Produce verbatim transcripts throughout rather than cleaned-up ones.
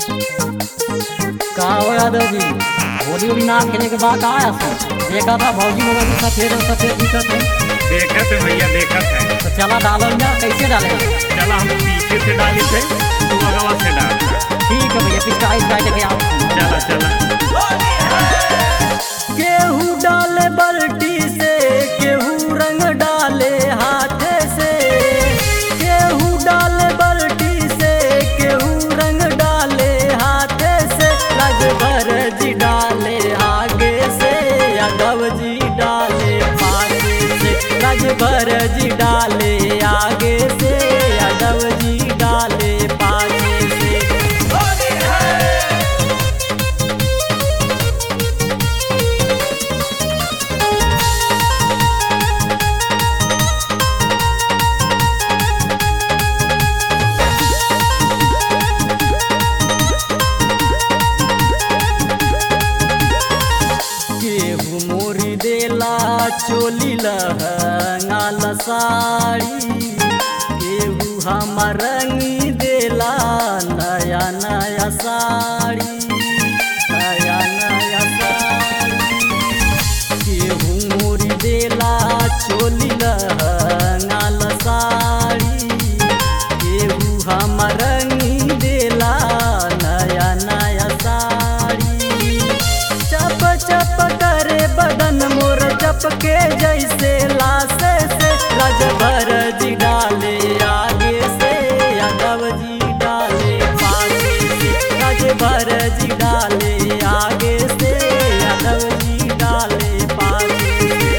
का हो यादव जी, होली होली ना खेले के बाद आया सर देखा था भौजी लोग भी सफेद सफेद दिखत है। देखत है भैया देखत है। तो चला डालल जा, कैसे डालेगा? चला हम पीछे से डाली थे तू अगवा से डाल। ठीक है भैया, पिचकारी काट के आप चला चला। केहू डाले बल्टी से, केहू रंग डाले हाथे से, केहू डाले बल्टी से, केहू रंग डाले हाथे से, राजभर जी डाले आगे से, यादव जी डाले पाछे से, राजभर जी डाले आगे से, यादव जी डाले पाछे से। केहू मोरी देला चोली लहंगा साड़ी, केहू हमार रंगी देला नया नया साड़ी, नया नया साड़ी। केहू मोरी देला चोली लहंगा साड़ी, केहू हमार रंगी देला नया नया साड़ी। चप चप करे बदन मोर चपके जैसे लासे से, राजभर जी डाले आगे से, यादव जी डाले पाछे से, राजभर जी डाले आगे से, यादव जी डाले पाछे से।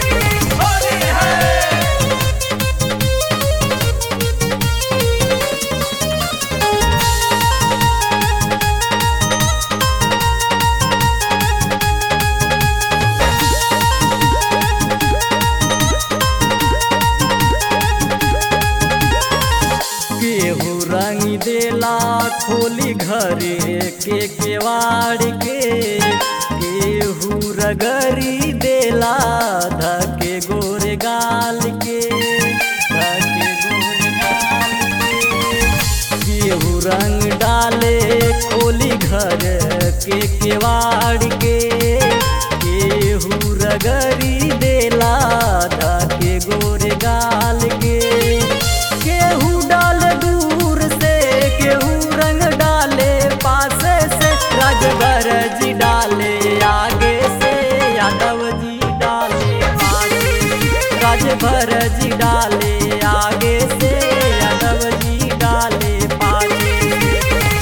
केहू रंग देला खोली घरे के केवाड़ के, केहू रगरी देला धके गोरे गाल के, धके गोरे गाल के। केहू रंग डाले खोली घर के केवाड़ के, केहू रगरी देला धके गोरे गाल के। केहू डाले दूर से, केहू रंग डाले पासे से, राजभर जी डाले आगे से, यादव जी डाले पाछे से, राजभर जी डाले आगे से, यादव जी डाले पाछे से।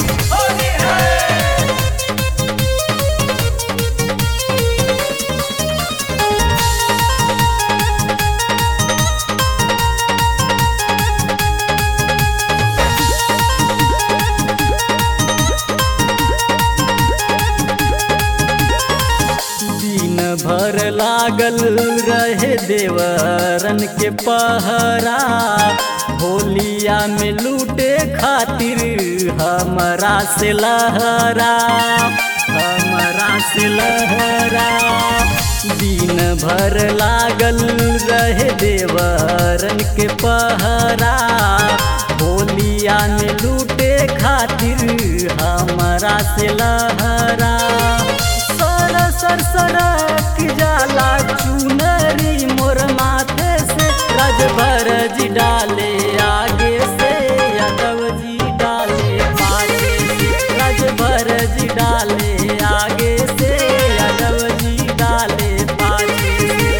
दिन भर लागल रहे देवरन के पहरा, होलिया में लूटे खातिर हमरा से लहरा, हमरा से लहरा। दिन भर लागल रहे देवरन के पहरा, होलिया में लूटे खातिर हमरा से लहरा। सर सर सरक जाला चुनरी मोर माथे से, राजभर जी डाले आगे से, यादव जी डाले पाछे से, राजभर जी डाले आगे से, यादव जी डाले पाछे से।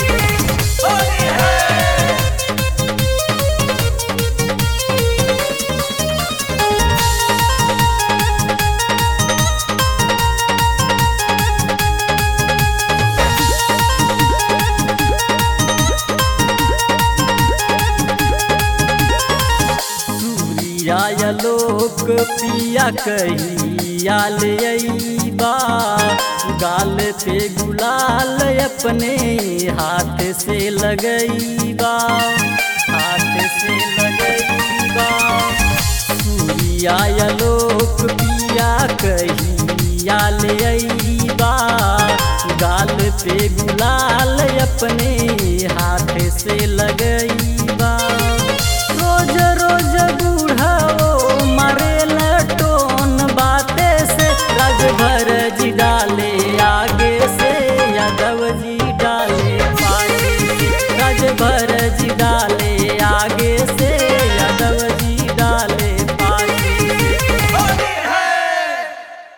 सूर्या लोक पिया कहिया ले अइबा, गाल पे गुलाल अपने हाथ से लगइबा, हाथ से लगइबा। सूर्या लोक पिया कहिया ले अइबा, गाल पे गुलाल अपने हाथ से लगइबा।